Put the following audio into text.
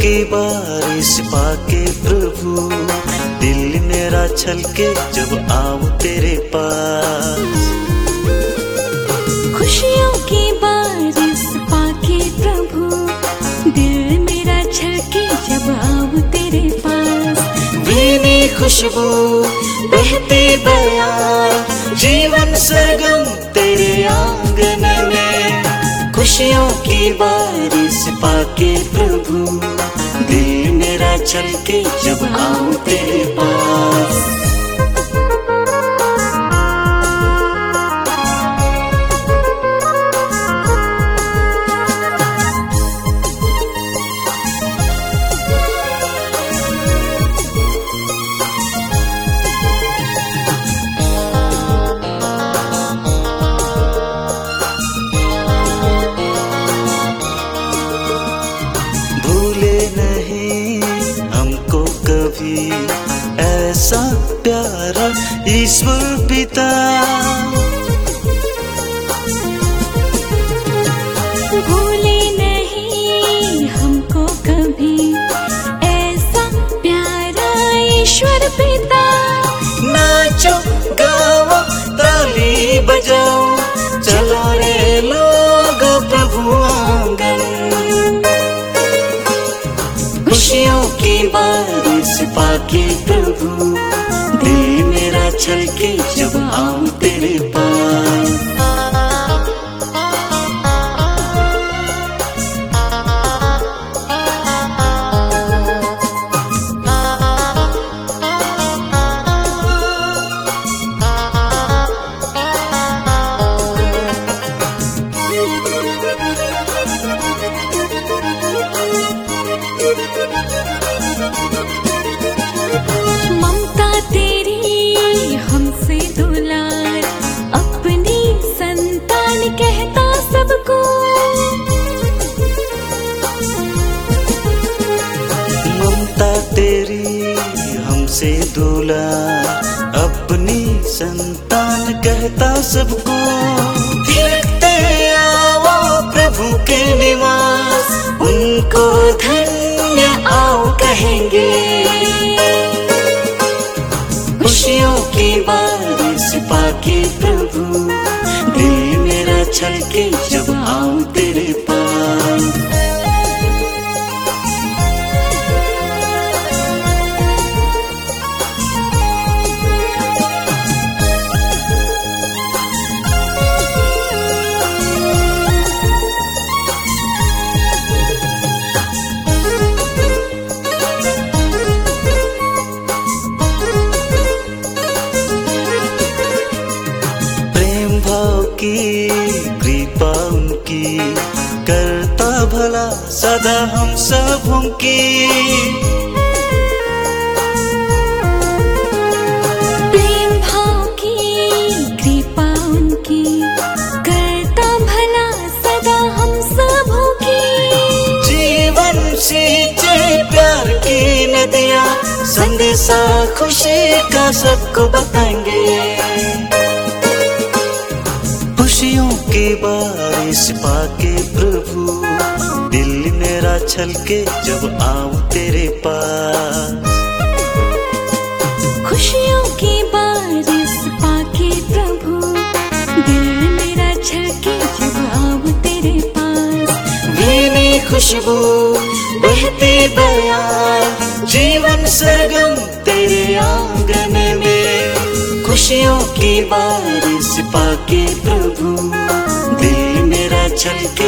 की बारिश पाके प्रभु, दिल मेरा छलके जब आऊं तेरे पास। खुशियों की बारिश पाके प्रभु, दिल मेरा छलके जब आऊं तेरे पास। भीनी खुशबू बहती बयार, जीवन सरगम तेरे आंगन में। खुशियों की बारिश पाके प्रभु, दिल मेरा छलके जब आऊं तेरे पास। ऐसा प्यारा ईश्वर पिता, भूले नहीं हमको कभी ऐसा प्यारा ईश्वर पिता। नाचो गाओ ताली बजाओ, चलो रे लोग प्रभु आंगन। खुशियों की बारिश पाके प्रभु, दिल मेरा छलके जब आऊं तेरे पास। ममता तेरी हमसे दुलार, अपनी संतान कहता सबको। ममता तेरी हमसे दुलार, अपनी संतान कहता सबको। देखते आओ प्रभु के निवास, उनको धन्य आओ कहेंगे। खुशियों की बारिश पाके प्रभु, दिल मेरा छलके जब आऊं तेरे पास। की कृपा उनकी, करता भला सदा हम सब उनकी। प्रेम भाव की कृपा उनकी, करता भला सदा हम सब उनकी। जीवन सींचे प्यार की नदियाँ, संदेशा खुशी का सबको बताएंगे। खुशियों की बारिश पाके प्रभु, दिल मेरा छलके जब आऊं तेरे पास। खुशियों की बारिश पाके प्रभु, दिल मेरा छलके जब आऊं तेरे पास। भीनी खुशबू बहती बयार, जीवन सरगम तेरे आंगन में। खुशियों की बारिश पाके प्रभु, दिल मेरा छलके